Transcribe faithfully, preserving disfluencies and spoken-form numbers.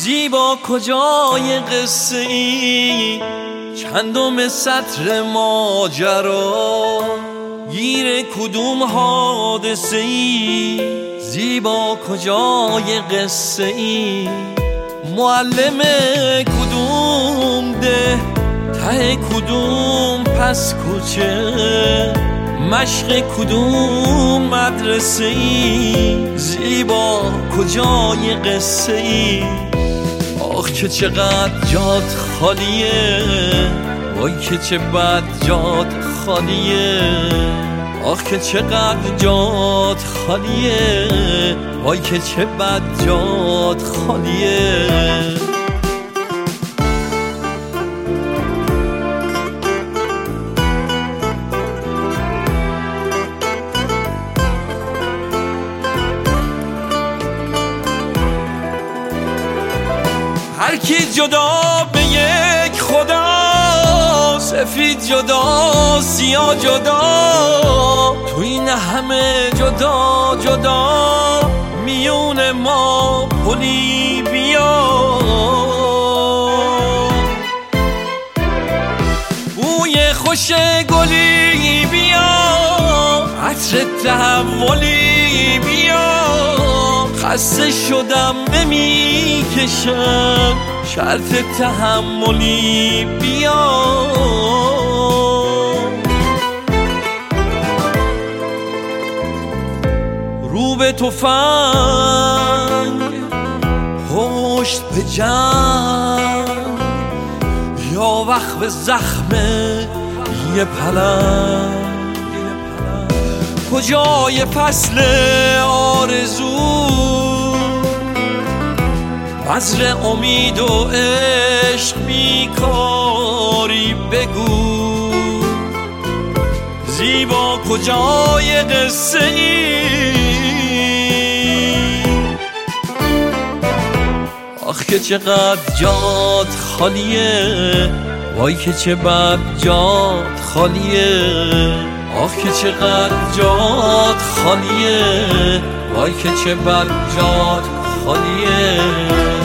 زیبا کجای قصه ای، چندم سطر ماجرا، گیر کدوم حادثه ای، زیبا کجای قصه ای، معلم کدوم ده، ته کدوم پس کوچه، مشق کدوم مدرسه ای، زیبا کجای قصه ای. آخ که چقدر جات خالیه، وای که چه بد جات خالیه، آخ که چقدر جات خالیه، وای که چه بد جات خالیه. هر کی جدا به یک خدا، سفید جدا سیاه جدا، تو این همه جدا جدا، میون ما پلی بیا. بوی خوش گلی بیا، عطر تحولی بیا، خسته شدم نمیکشم شرط تحملی بیا. رو به تفنگ پشت به جنگ، یا وقف زخم یه پلنگ، کجای فصل آرزو، بذر امید و عشق بیکاری بگو، زیبا کجای قصه ای. آخ که چقدر جات خالیه، وای که چه بد جات خالیه، آخ که چقدر جات خالیه، وای که چه بد جات خالیه.